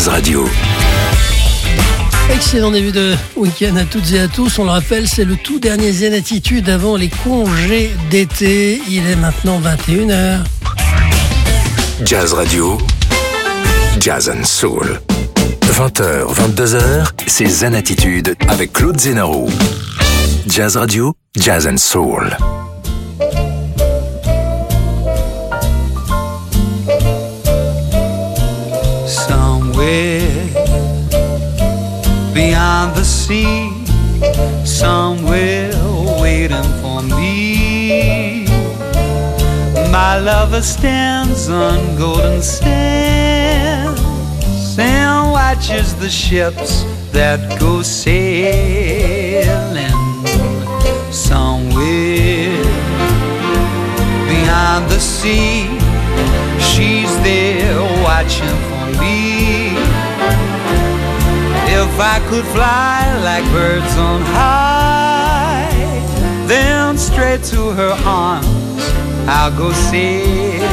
Jazz Radio. Excellent début de week-end à toutes et à tous. On le rappelle, c'est le tout dernier Zen Attitude avant les congés d'été. Il est maintenant 21h. Jazz Radio, Jazz and Soul. 20h, 22h, c'est Zen Attitude avec Claude Zenaro. Jazz Radio, Jazz and Soul. Somewhere beyond the sea, somewhere waiting for me, my lover stands on golden sands and watches the ships that go sailing. Somewhere beyond the sea, she's there watching for me. If I could fly like birds on high, then straight to her arms I'll go sailing.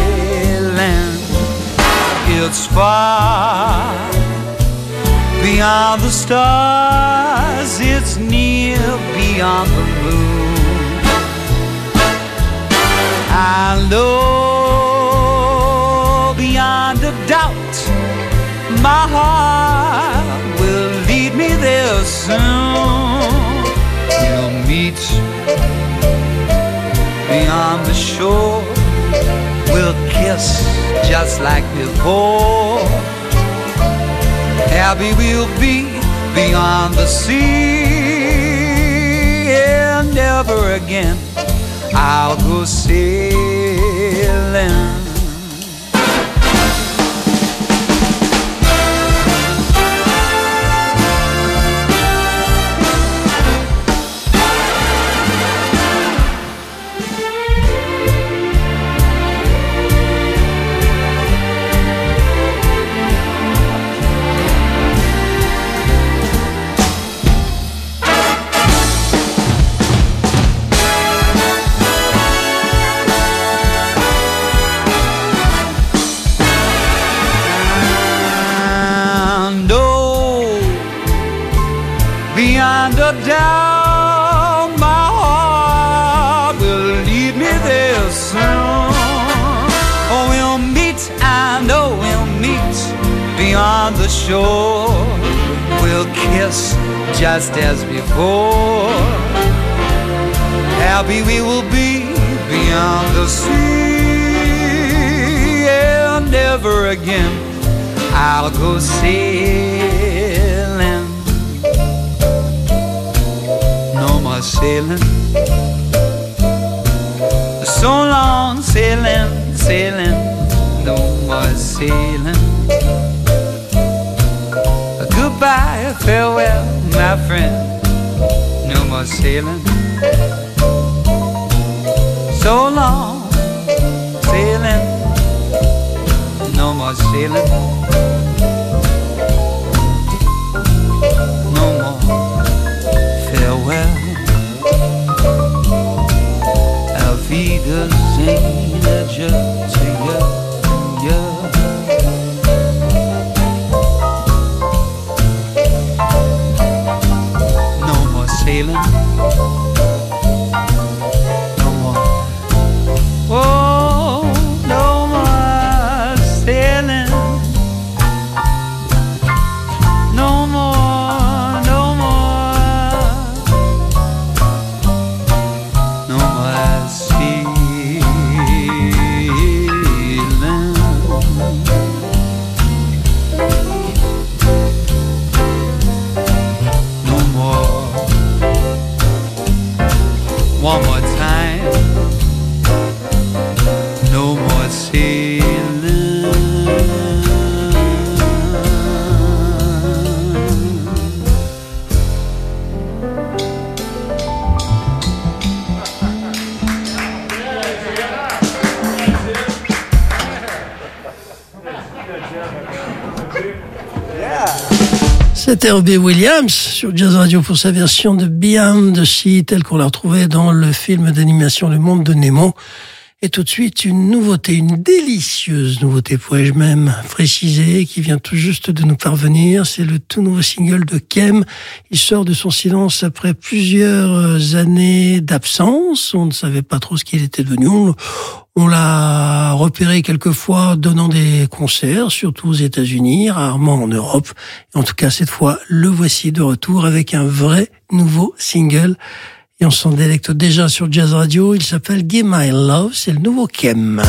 It's far beyond the stars, it's near beyond the moon. I know beyond a doubt my heart will lead me there soon. We'll meet beyond the shore, we'll kiss just like before. Happy we'll be beyond the sea, and never again I'll go sailing. Down, my heart will lead me there soon. Oh, we'll meet, I know we'll meet beyond the shore. We'll kiss just as before. Happy we will be beyond the sea, and never again I'll go sailing. Sailing, so long sailing, sailing, no more sailing. Goodbye, farewell, my friend, no more sailing. So long sailing, no more sailing. No more farewell. Wiedersehen, adieu to you. No more sailing, no more. Oh, no more sailing, no more, no more, no more sailing. One more time, no more sailing. C'était Robbie Williams sur Jazz Radio pour sa version de Beyond the Sea, telle qu'on l'a retrouvée dans le film d'animation Le Monde de Nemo. Et tout de suite, une nouveauté, une délicieuse nouveauté, pourrais-je même préciser, qui vient tout juste de nous parvenir. C'est le tout nouveau single de Kem. Il sort de son silence après plusieurs années d'absence. On ne savait pas trop ce qu'il était devenu. On l'a repéré quelquefois donnant des concerts, surtout aux États-Unis, rarement en Europe. En tout cas, cette fois, le voici de retour avec un vrai nouveau single. Et on s'en délecte déjà sur Jazz Radio. Il s'appelle Give My Love. C'est le nouveau Kem.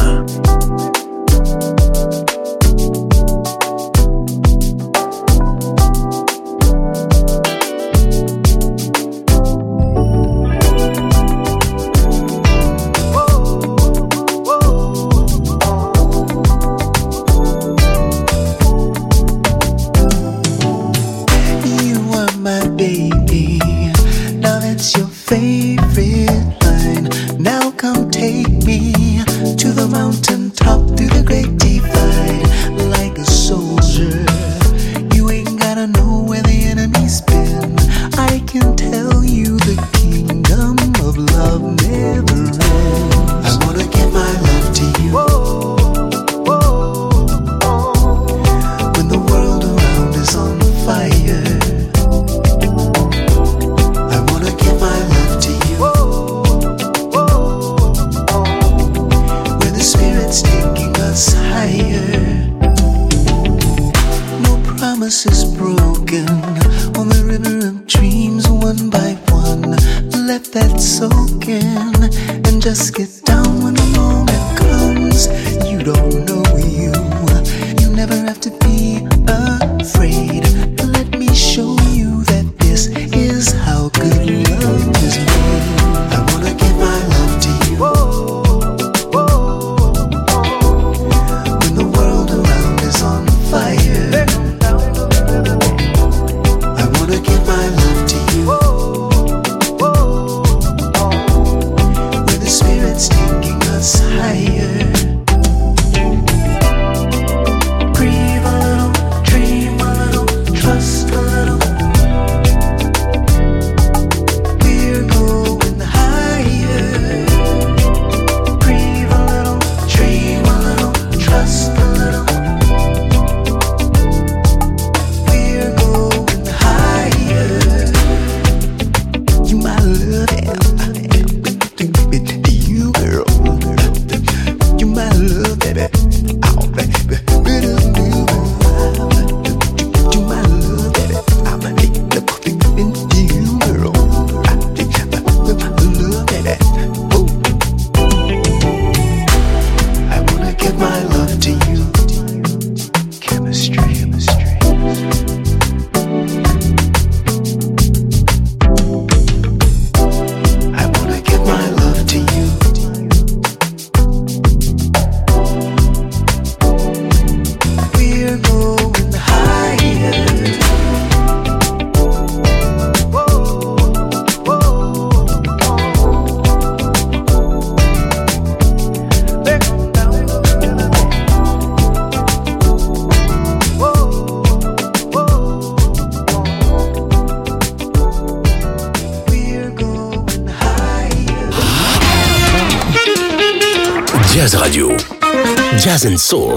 Jazz Radio, Jazz and Soul.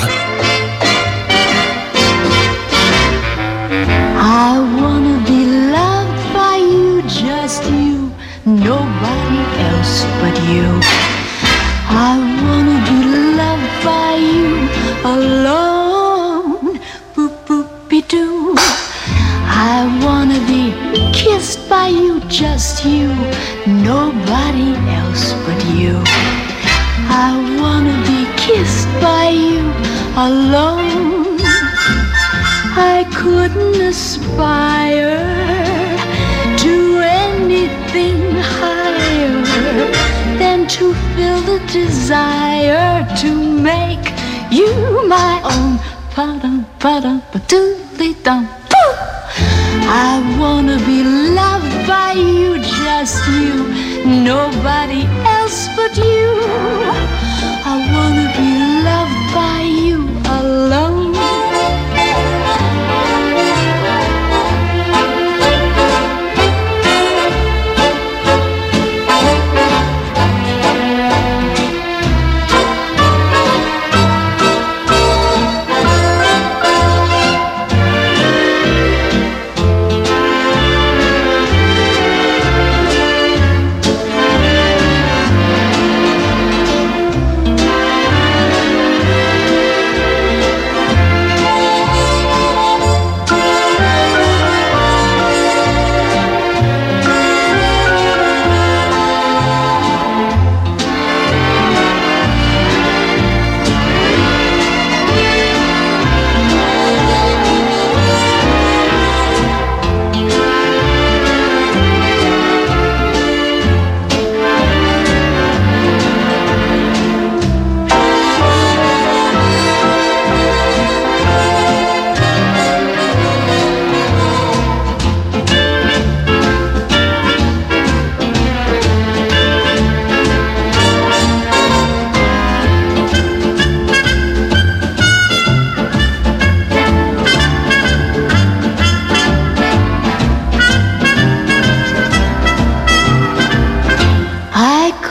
I wanna be loved by you, just you, nobody else but you. I wanna be loved by you alone, boop boopy doo. I wanna be kissed by you, just you, nobody else but you. I wanna be kissed by you alone. I couldn't aspire to anything higher than to feel the desire to make you my own. Pa-dum, pa-dum, pa-doodly-dum. I wanna be loved by you, just you, nobody else but you. I wanna be loved by you alone.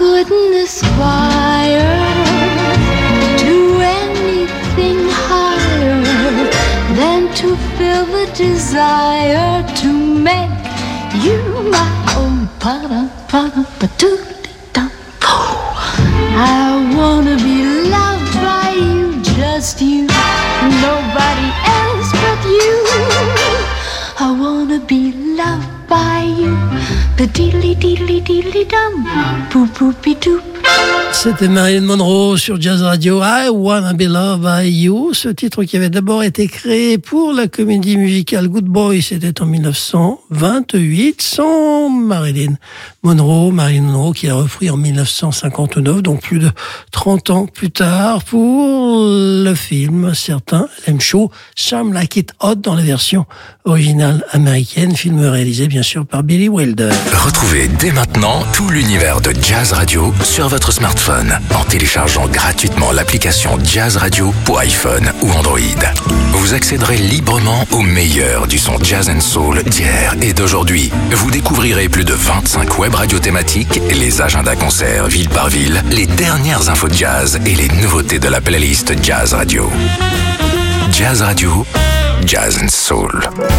couldn't aspire to anything higher than to feel the desire to make you my own. I wanna be loved by you, just you, nobody else but you. I wanna be loved by you. The diddly diddly diddly dum, boop boopy doop. C'était Marilyn Monroe sur Jazz Radio. I Wanna Be Loved by You. Ce titre qui avait d'abord été créé pour la comédie musicale Good Boy, c'était en 1928, sans Marilyn Monroe qui a repris en 1959, donc plus de 30 ans plus tard, pour le film, certains l'aiment chaud, Some Like It Hot dans la version originale américaine, film réalisé bien sûr par Billy Wilder. Retrouvez dès maintenant tout l'univers de Jazz Radio sur votre smartphone en téléchargeant gratuitement l'application Jazz Radio pour iPhone ou Android. Vous accéderez librement au meilleur du son Jazz and Soul d'hier et d'aujourd'hui. Vous découvrirez plus de 25 web radios thématiques, les agendas concerts ville par ville, les dernières infos jazz et les nouveautés de la playlist Jazz Radio. Jazz Radio, Jazz and Soul.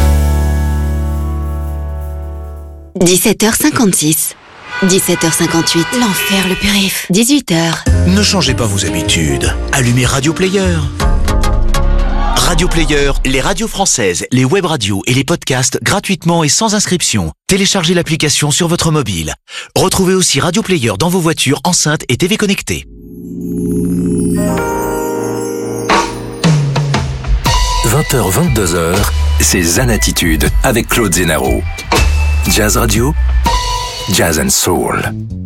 17h56. 17h58, l'enfer le périph'. 18h. Ne changez pas vos habitudes. Allumez Radio Player. Radio Player, les radios françaises, les web radios et les podcasts gratuitement et sans inscription. Téléchargez l'application sur votre mobile. Retrouvez aussi Radio Player dans vos voitures, enceintes et TV connectées. 20h, 22h, c'est Zanatitude avec Claude Zenaro. Jazz Radio, Jazz and Soul.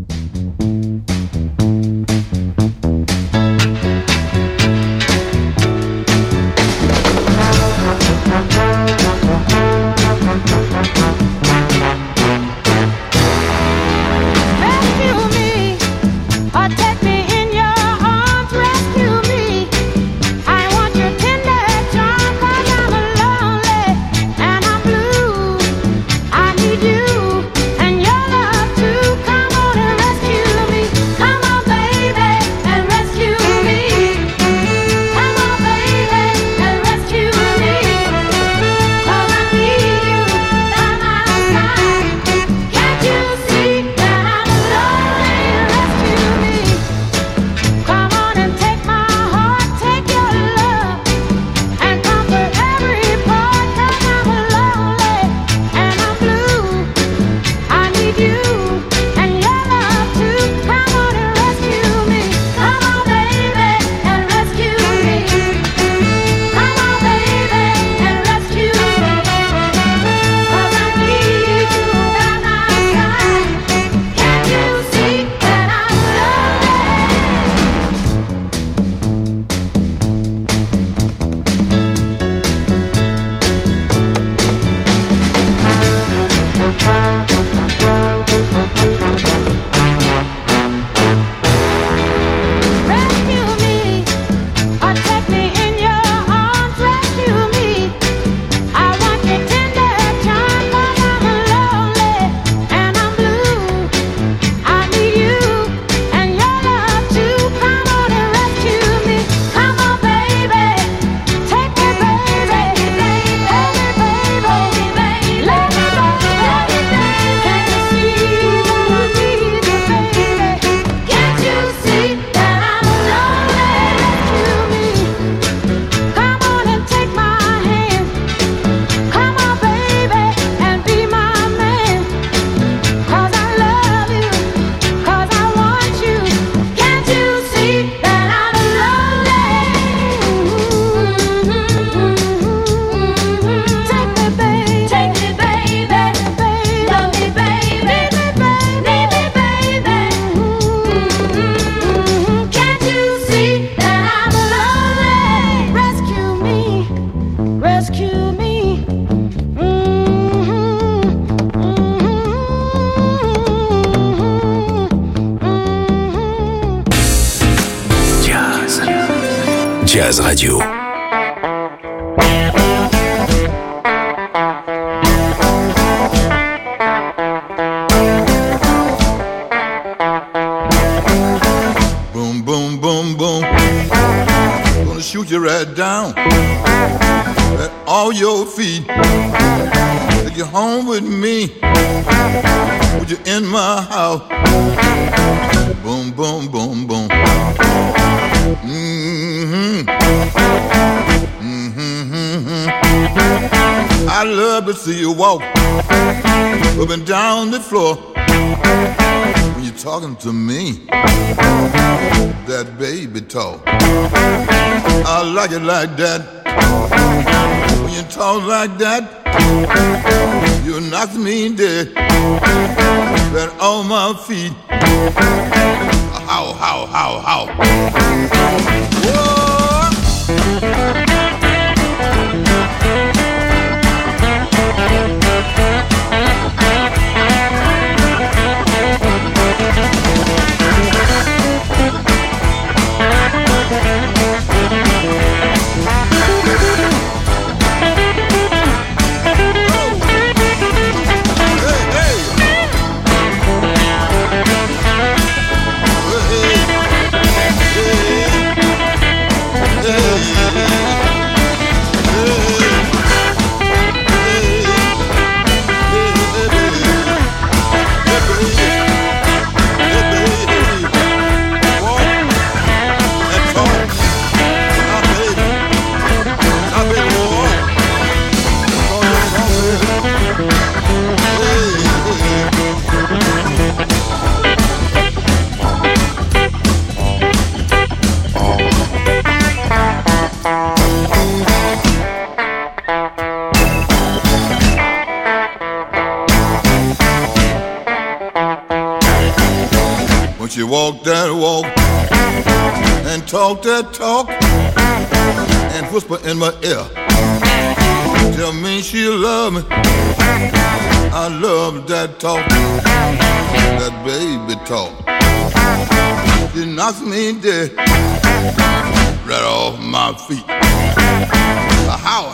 Jazz Radio. boom, boom, boom. Gonna shoot you right down at all your feet. Take you home with me. Put you in my house. Boom, boom, boom, boom. Mm-hmm. Mm-hmm, mm-hmm. I love to see you walk up and down the floor when you're talking to me. That baby talk, I like it like that. When you talk like that, you knock me dead. Right on my feet. How, how, how, how. Whoa. She walk that walk and talk that talk and whisper in my ear. Tell me she love me. I love that talk, that baby talk. She knocks me dead right off my feet. How?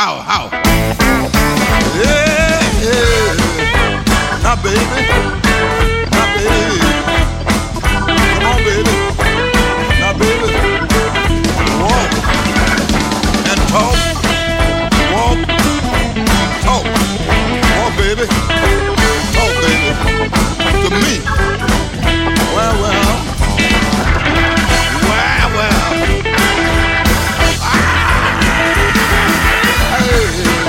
Yeah, yeah. Now baby, now baby. Come on, baby. Now, baby, walk and talk. Walk, talk. Walk, baby. Talk, baby. To me. Well. Ah. Hey.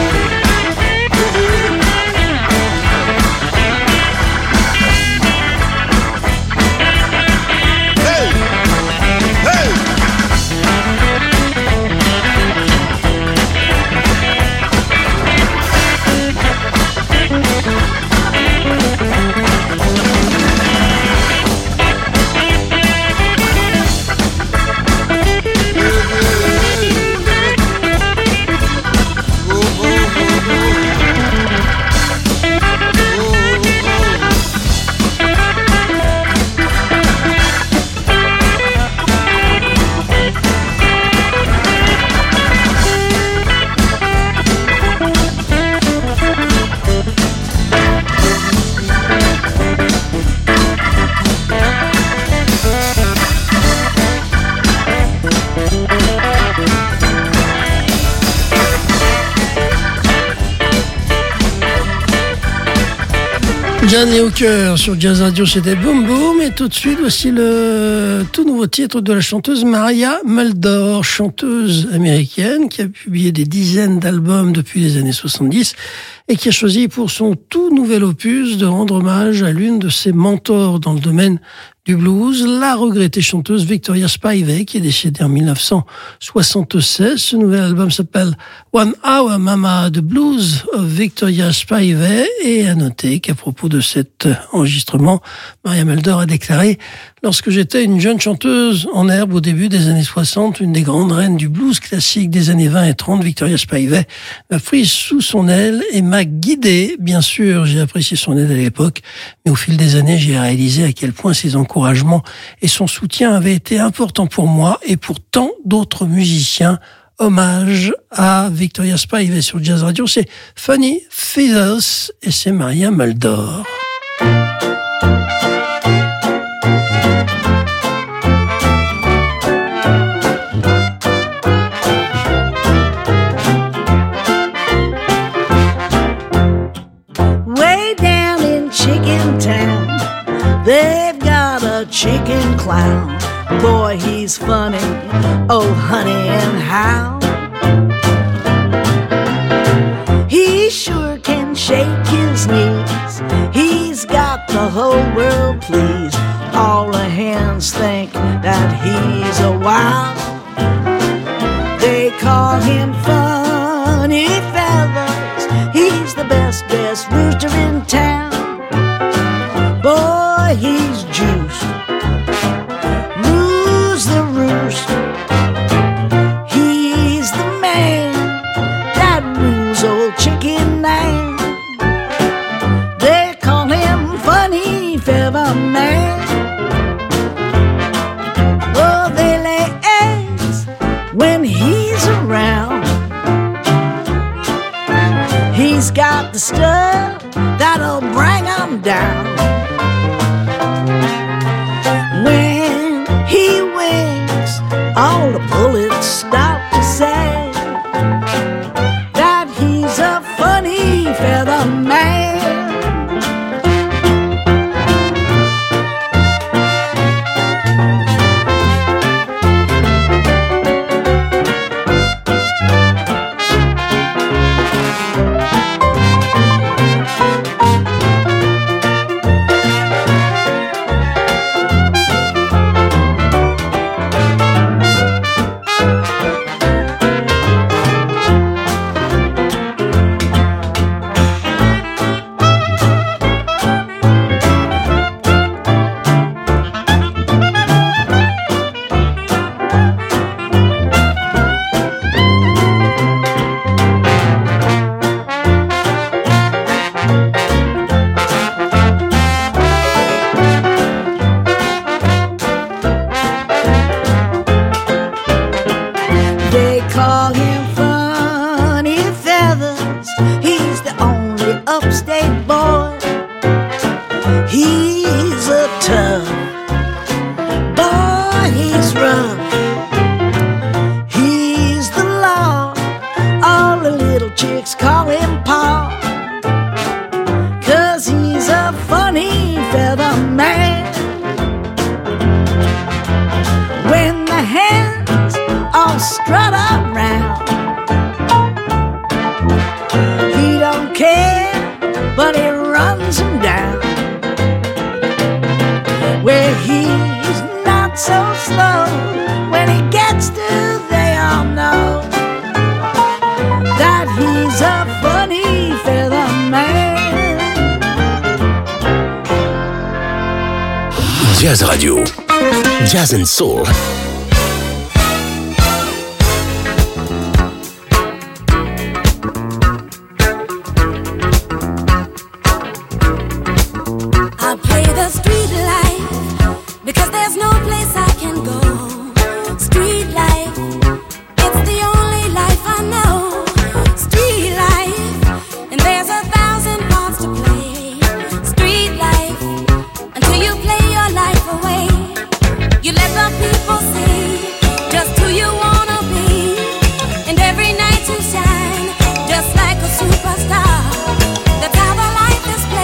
Johnny Hooker sur Jazz Radio, c'était Boom Boom. Et tout de suite, voici le tout nouveau titre de la chanteuse Maria Muldaur, chanteuse américaine qui a publié des dizaines d'albums depuis les années 70 et qui a choisi pour son tout nouvel opus de rendre hommage à l'une de ses mentors dans le domaine du blues, la regrettée chanteuse Victoria Spivey, qui est décédée en 1976. Ce nouvel album s'appelle One Hour Mama, The Blues of Victoria Spivey. Et à noter qu'à propos de cet enregistrement, Maria Muldaur a déclaré: lorsque j'étais une jeune chanteuse en herbe au début des années 60, une des grandes reines du blues classique des années 20 et 30, Victoria Spivey, m'a prise sous son aile et m'a guidée. Bien sûr, j'ai apprécié son aide à l'époque, mais au fil des années, j'ai réalisé à quel point ses encouragements et son soutien avaient été importants pour moi et pour tant d'autres musiciens. Hommage à Victoria Spivey sur Jazz Radio, c'est Funny Feathers et c'est Maria Muldaur. chicken clown. Boy, he's funny, oh honey, and how he sure can shake his knees. He's got the whole world pleased. All the hens think that he's a wow. They call him Funny Feathers. He's the best rooster in town. Boy, he's juiced, lose the roost. He's the man that rules old Chicken Land. They call him Funny Feather Man. Oh, they lay eggs when he's around. He's got the stuff that'll bring 'em down. When he winks, all the bullets stop to say that he's a funny feather man. Jazz Radio, Jazz and Soul.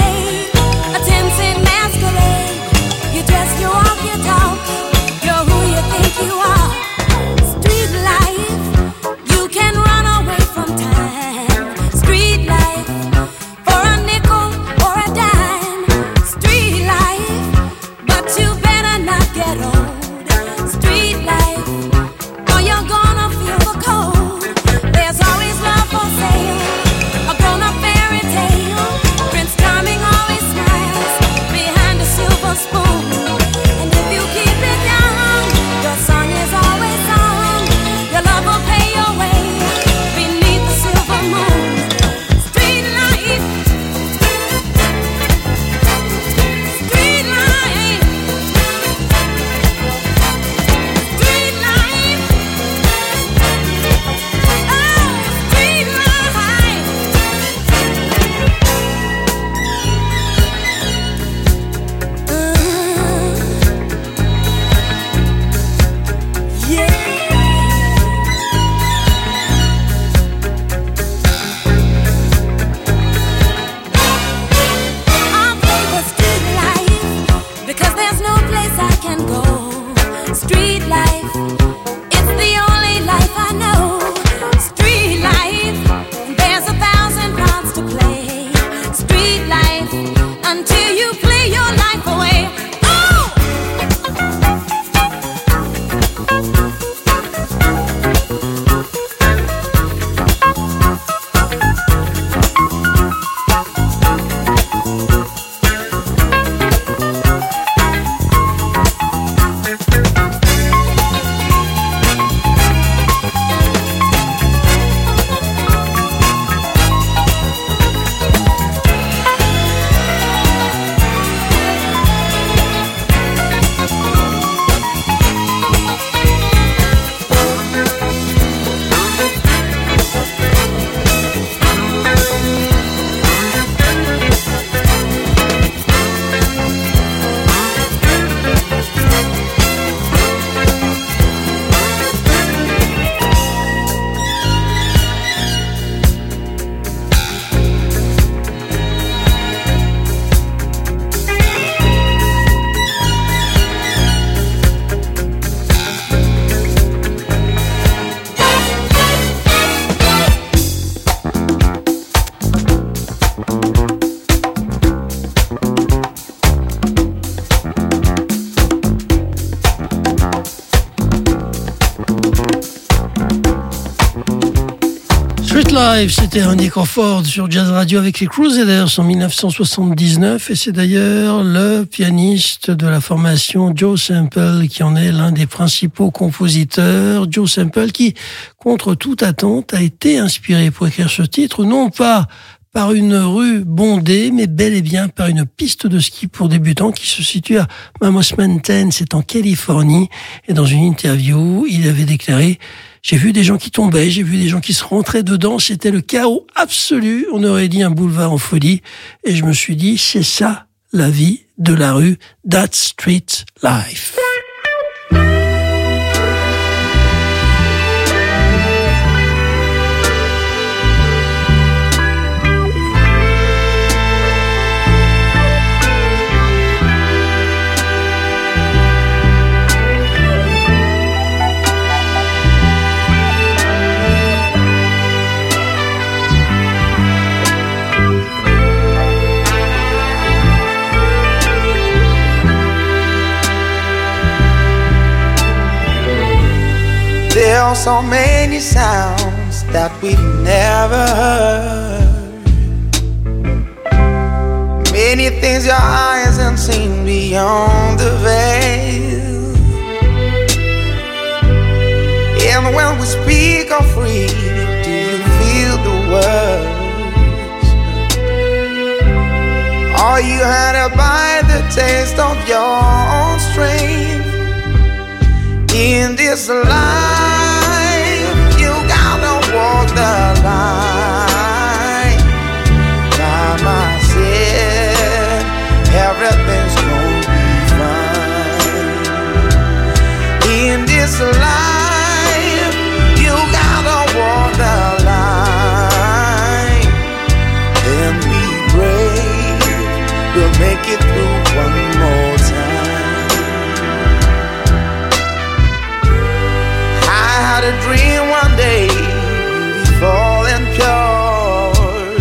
You're who you Live, c'était Randy Crawford sur Jazz Radio avec les Crusaders en 1979 et c'est d'ailleurs le pianiste de la formation Joe Sample qui en est l'un des principaux compositeurs. Joe Sample qui, contre toute attente, a été inspiré pour écrire ce titre, non pas par une rue bondée, mais bel et bien par une piste de ski pour débutants qui se situe à Mammoth Mountain, c'est en Californie. Et dans une interview, il avait déclaré: j'ai vu des gens qui tombaient, j'ai vu des gens qui se rentraient dedans, c'était le chaos absolu, on aurait dit un boulevard en folie. Et je me suis dit, c'est ça la vie de la rue, that's street life. There are so many sounds that we've never heard. Many things your eyes haven't seen beyond the veil. And when we speak of freedom, do you feel the words? Are you hurt by the taste of your own strength? In this life, you gotta walk the line. Mama said, everything's gonna be fine. In this life, you gotta walk the line. And be brave, we'll make it through one more time. I had a dream one day, beautiful and pure.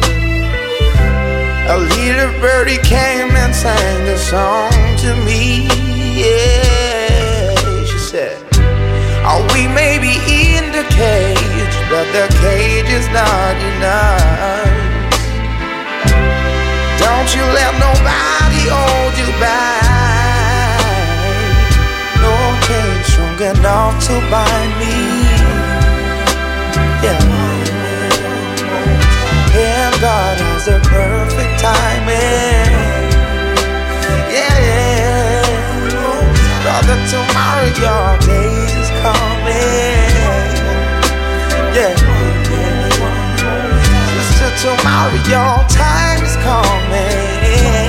A little birdie came and sang a song to me. Yeah, she said, oh, we may be in the cage, but the cage is not enough. Don't you let nobody hold you back. Strong enough to bind me. Yeah. And God has a perfect timing. Yeah. Brother, tomorrow your day is coming. Yeah. Sister, tomorrow your time is coming.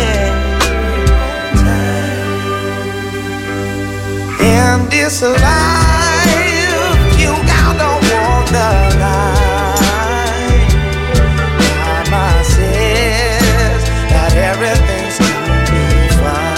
In this life, you gotta walk the line. Mama says that everything's gonna be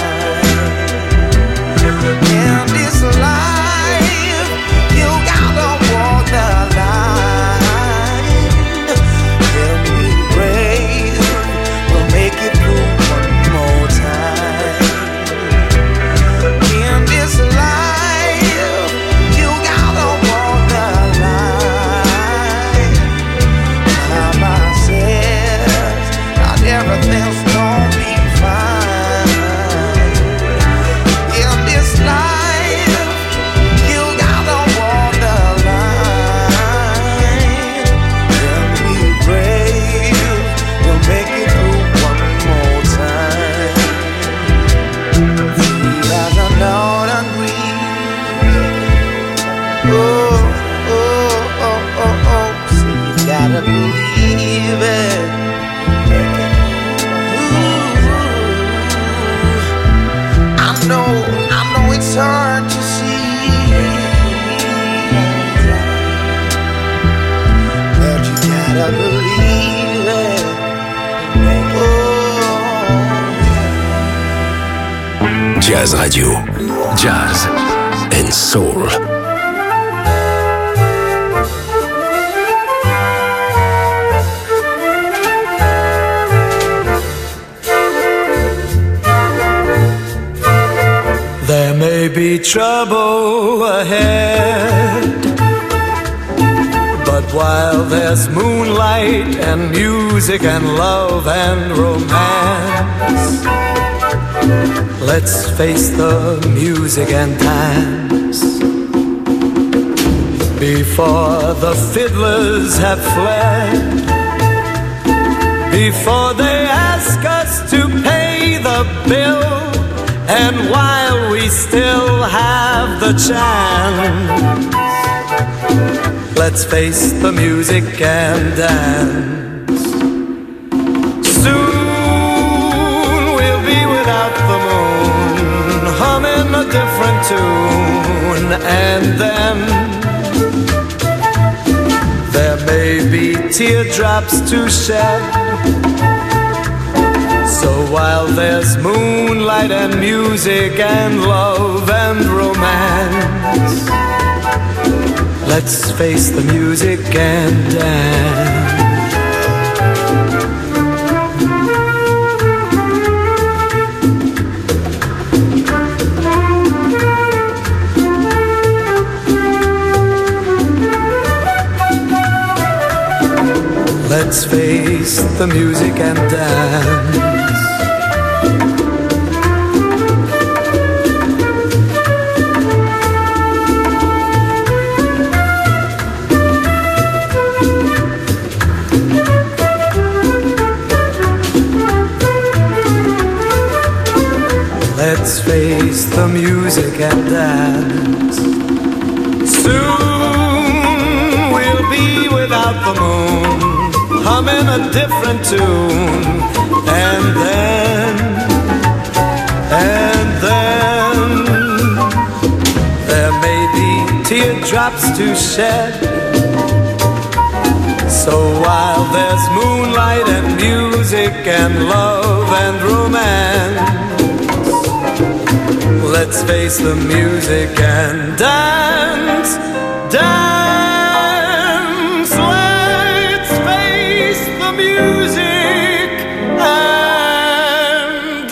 fine. In this life, you gotta walk the line. And be brave, we'll make it through one more time. In this life, everything's gonna be fine. In this life, you gotta walk the line. And be brave, we'll make it through one more time. Free as an autumn breeze. Oh, oh, oh, oh, oh. See, you gotta believe it. I know it's hard to see, but you gotta believe it. Oh. Jazz Radio, Jazz and Soul. There may be trouble ahead, but But while there's moonlight and music and love and romance, let's face the music and dance. Before the fiddlers have fled, before they ask us to pay the bill, and while we still have the chance, let's face the music and dance. Soon we'll be without the moon, humming a different tune, and then there may be teardrops to shed. So while there's moonlight and music and love and romance, let's face the music and dance. Let's face the music and dance. Let's face the music and dance. Soon we'll be without the moon, humming a different tune, and then there may be teardrops to shed. So while there's moonlight and music and love and romance, let's face the music and dance, dance. Let's face the music and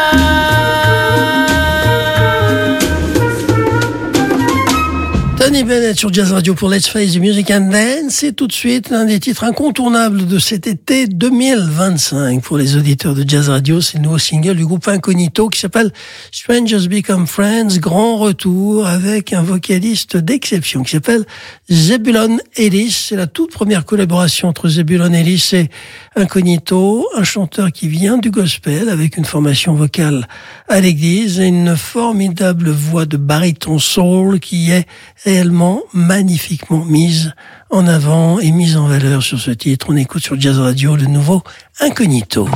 dance. Tony Bennett sur Jazz Radio pour Let's Face the Music and Dance. C'est tout de suite l'un des titres incontournables de cet été 2025 pour les auditeurs de Jazz Radio. C'est le nouveau single du groupe Incognito qui s'appelle Strangers Become Friends. Grand retour avec un vocaliste d'exception qui s'appelle Zebulon Ellis. C'est la toute première collaboration entre Zebulon Ellis et Incognito, un chanteur qui vient du gospel avec une formation vocale à l'église et une formidable voix de baryton soul qui est réellement magnifiquement mise en avant et mise en valeur sur ce titre. On écoute sur Jazz Radio le nouveau Incognito.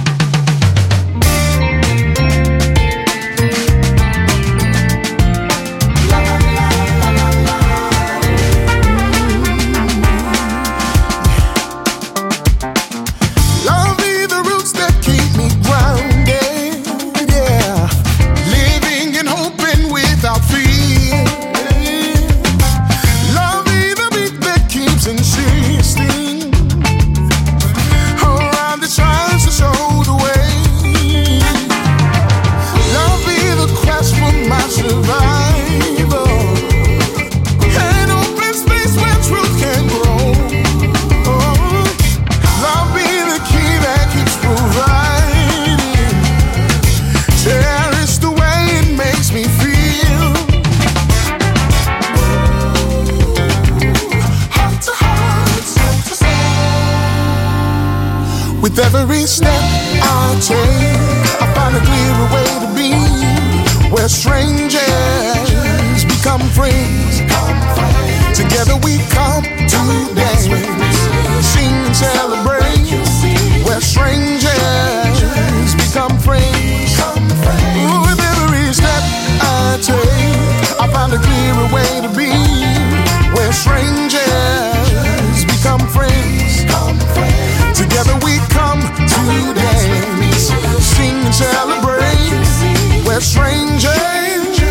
With every step I take, I find a clearer way to be, where strangers become friends. Together we come to dance, sing and celebrate, where strangers become friends. With every step I take, I find a clearer way to be, where strangers become friends. Together we come to dance, sing and celebrate, we're strangers.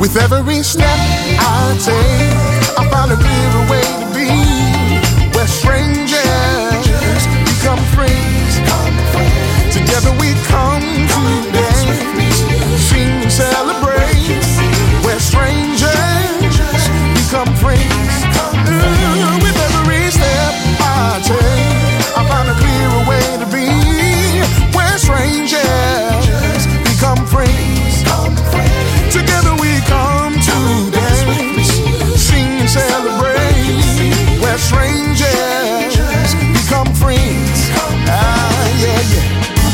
With every step I take, I find a clearer way to be, where strangers become friends. Together we come to dance, sing and celebrate, where strangers become friends. With every step I take, I find a clearer way to be, where strangers become friends. Together we come to dance, sing and celebrate, where strangers become friends. Ah, yeah, yeah.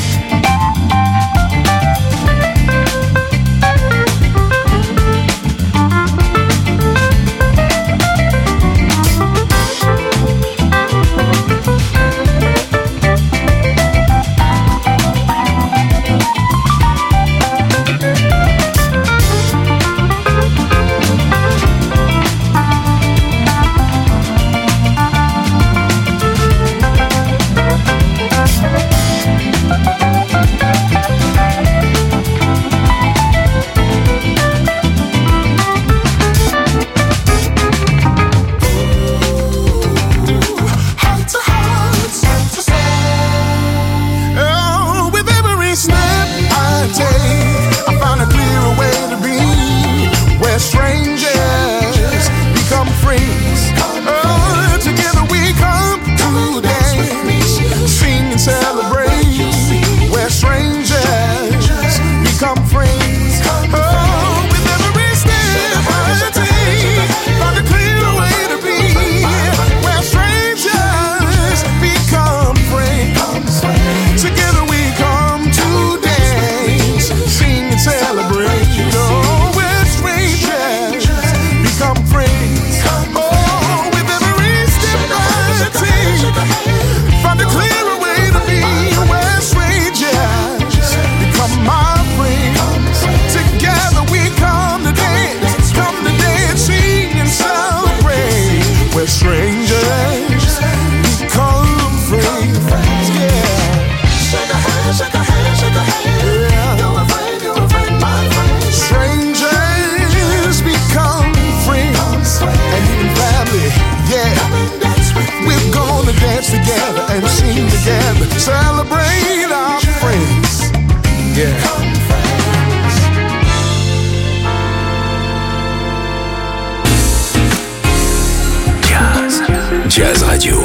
Jazz Radio.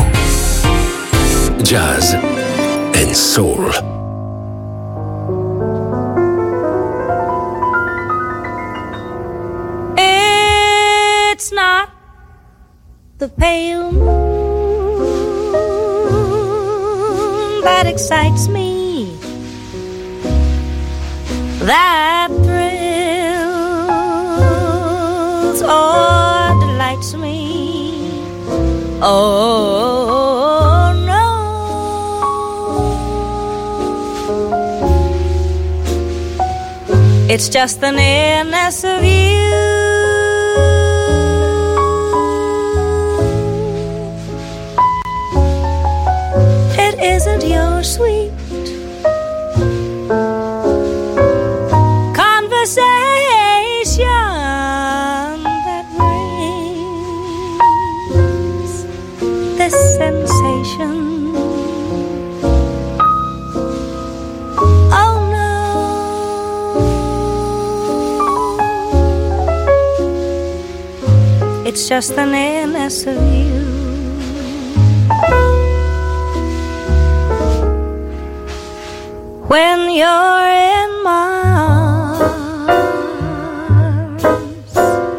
Jazz and Soul. It's not the pale moon that excites me, that thrills or delights me. Oh no, it's just the nearness of you. It isn't your sweet conversation that brings this sensation. Oh no, it's just the nearness of you. When you're in my arms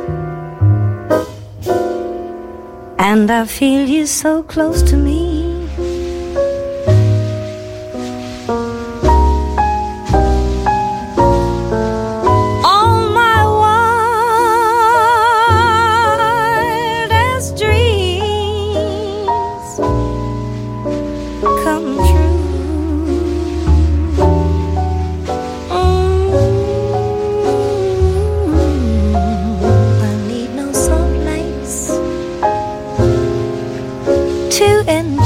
and I feel you so close to me, all my wildest dreams come true. I need no soft lights to end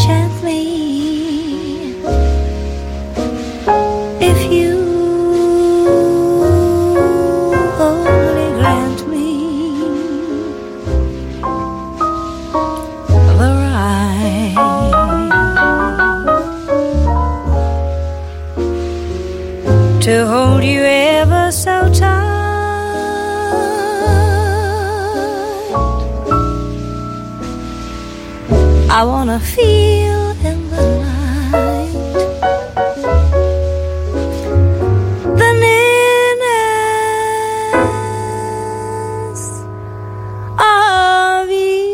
to hold you ever so tight. I wanna feel in the night the nearness of you.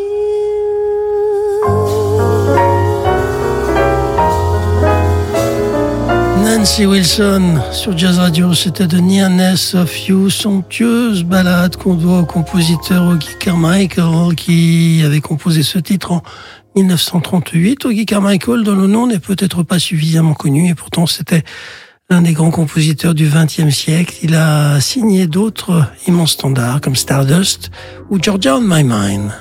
Nancy Wilson sur Jazz Radio, c'était The Nearness of You, somptueuse ballade qu'on doit au compositeur Oggy Carmichael qui avait composé ce titre en 1938. Oggy Carmichael, dont le nom n'est peut-être pas suffisamment connu, et pourtant c'était l'un des grands compositeurs du XXe siècle. Il a signé d'autres immenses standards comme Stardust ou Georgia on My Mind.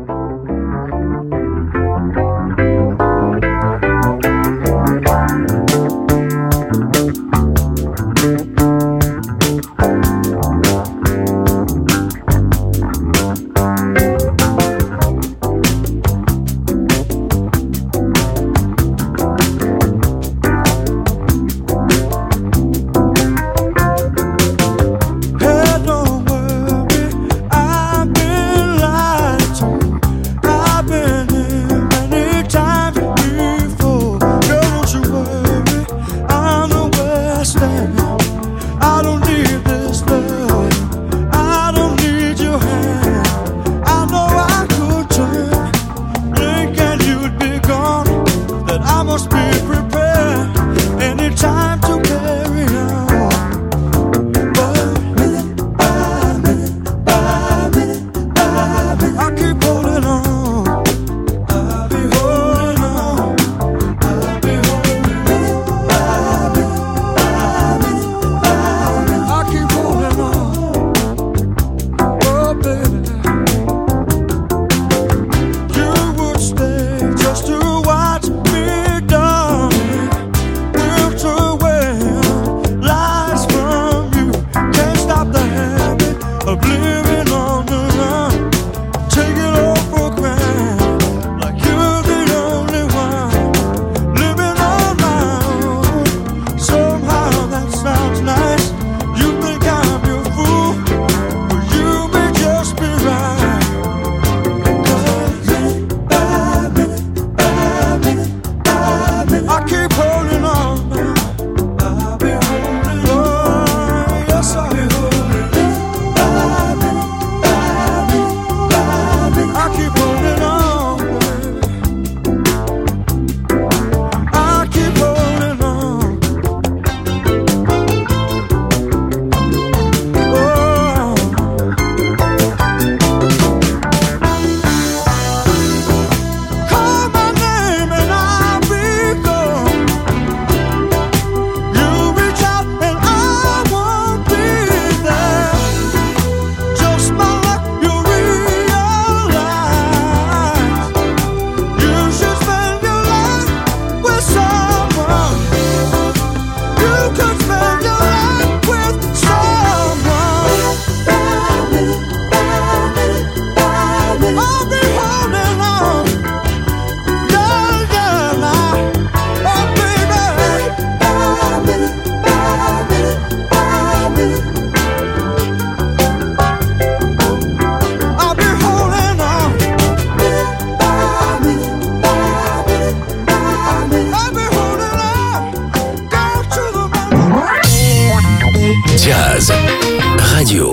Jazz Radio.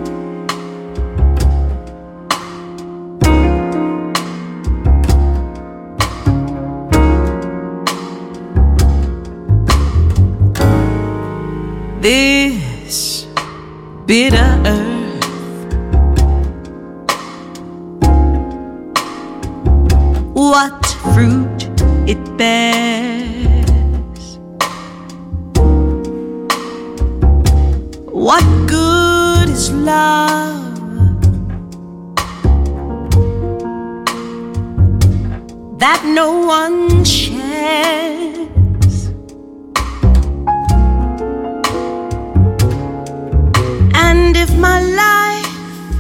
This bitter earth what fruit it bears, what good is love, that no one shares. And if my life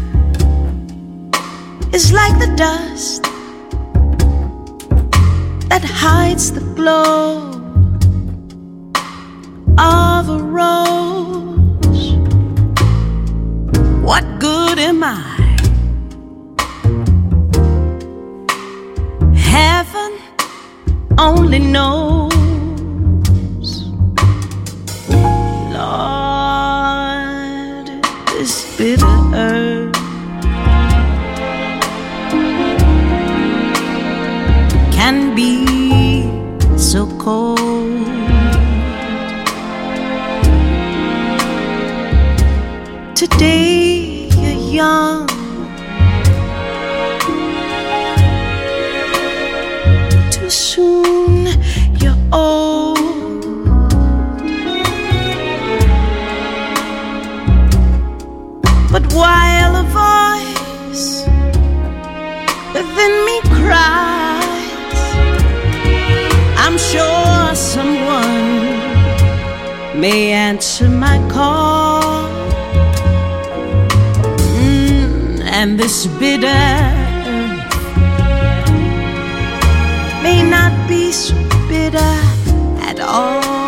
is like the dust that hides the glow of a rose. What good am I? Heaven only knows. Lord, this bitter earth can be so cold. Today you're young, too soon you're old. But while a voice within me cries, I'm sure someone may answer my call. And this bitter earth may not be so bitter at all.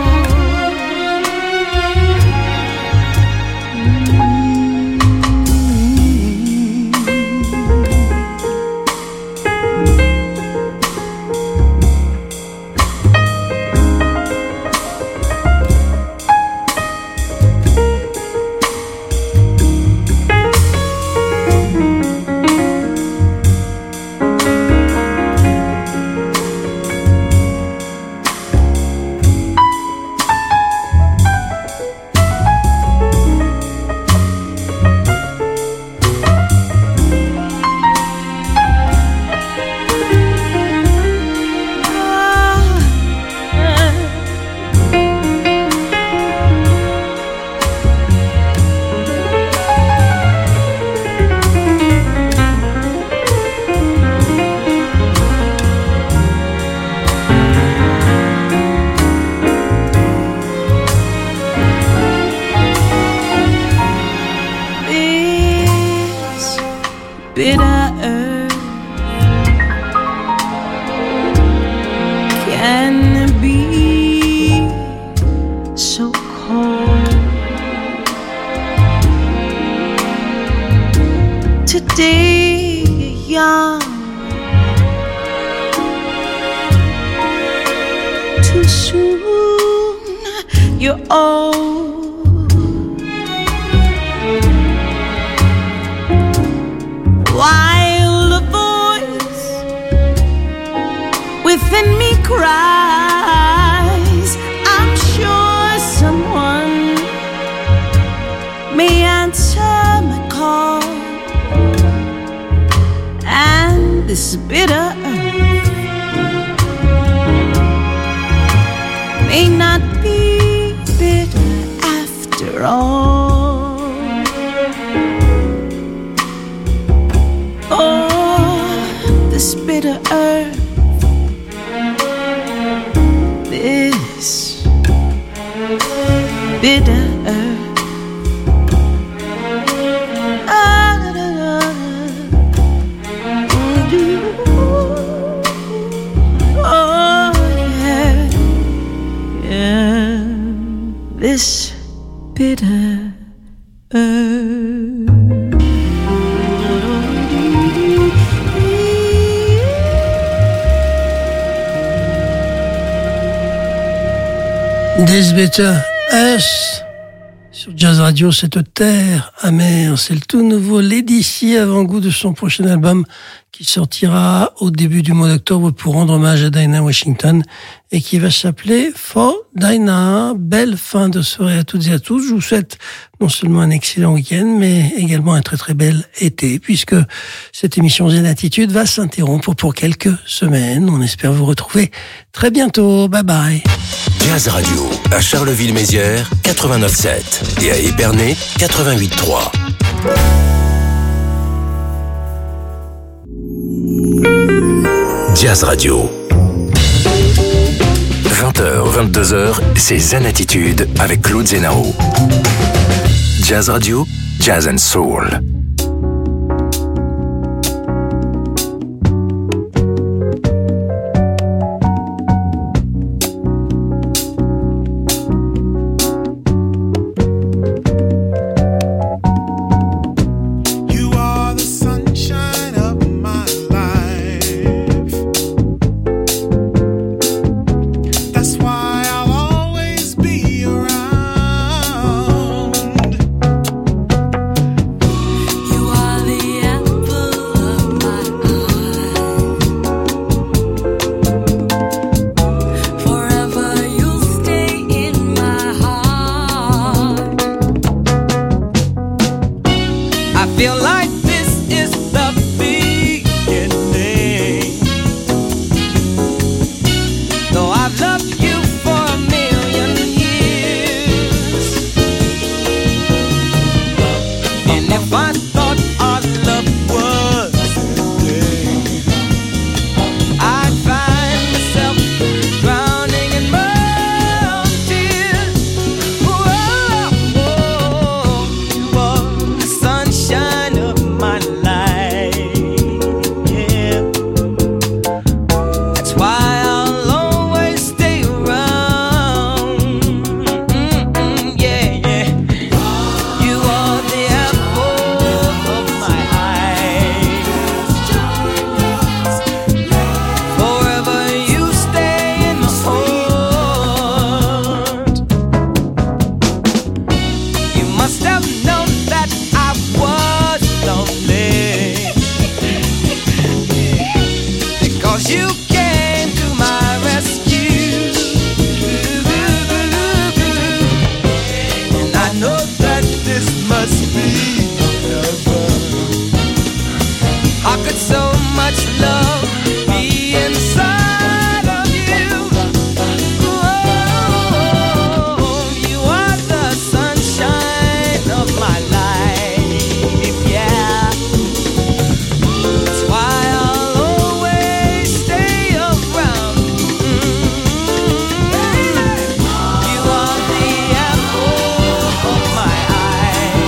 This bitter earth may not be bitter after all. Oh, this bitter earth, this bitter earth. This bitter earth. This bitter earth. Sur Jazz Radio, cette terre amère, c'est le tout nouveau Lady C, avant-goût de son prochain album qui sortira au début du mois d'octobre pour rendre hommage à Dinah Washington et qui va s'appeler For Dinah. Belle fin de soirée à toutes et à tous. Je vous souhaite non seulement un excellent week-end, mais également un très très bel été, puisque cette émission Zen Attitude va s'interrompre pour quelques semaines. On espère vous retrouver très bientôt. Bye bye. Jazz Radio à Charleville-Mézières 89.7 et à Épernay 88.3. Jazz Radio. 20h, 22h, c'est Zen Attitude avec Claude Zenaro. Jazz Radio, Jazz and Soul. is the beginning. Though I've loved you for 1,000,000 years, and if I thought our love was ending, I'd find myself drowning in my tears. Whoa, you are the sunshine of my life. Yeah. That's why I'll always stay around. Yeah, yeah. You are the apple of my eye. Forever you stay in my heart. You must have known that I was lonely, because you came to my rescue. And I know that this must be heaven. How could so much love be inside of you? Oh, you are the sunshine of my life, yeah. That's why I'll always stay around. You are the apple of my eye.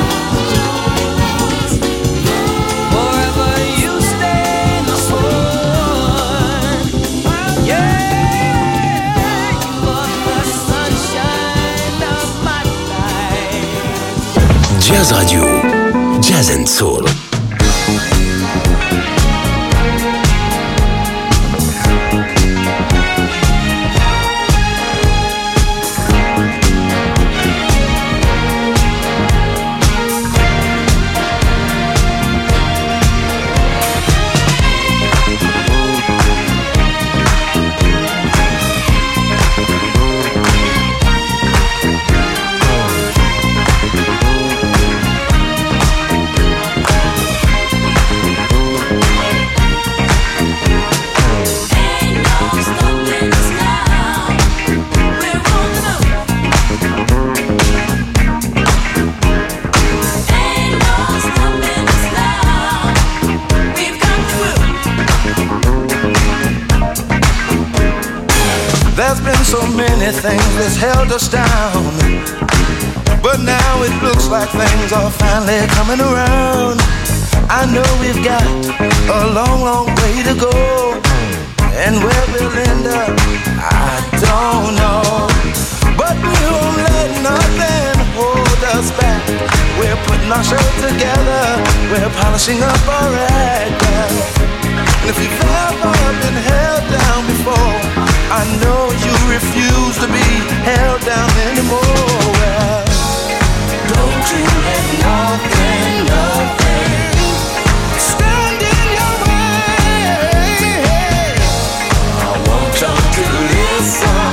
Forever you stay in my heart. Yeah, you are the sunshine of my life. Jazz Radio, Jazz and Soul. There's been so many things that's held us down, but now it looks like things are finally coming around. I know we've got a long, long way to go, and where we'll end up, I don't know. But we won't let nothing hold us back. We're putting our show together, we're polishing up our act. And if you've ever been held down before, I know you refuse to be held down anymore. Well, don't you let nothing stand in your way. I want y'all to listen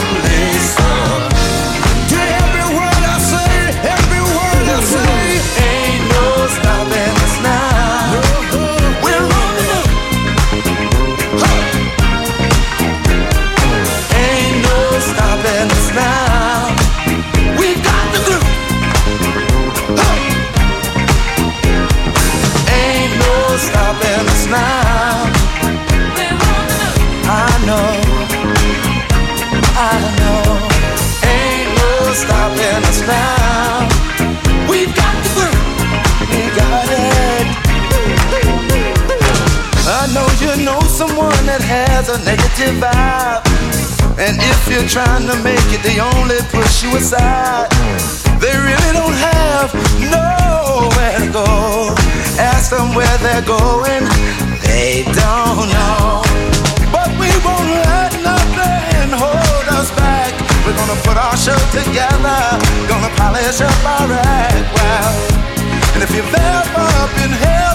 to every word I say, every word I say. Ain't no stopping us now. We're rolling up. Ain't no stopping us now. We got the groove. Ain't no stopping us now. I know. Ain't no stopping us now. We've got the groove. We got it. I know you know someone that has a negative vibe, and if you're trying to make it, they only push you aside. They really don't have nowhere to go. Ask them where they're going, they don't know. But we won't let nothing hold us back. We're gonna put our show together, gonna polish up our act well. And if you've ever been held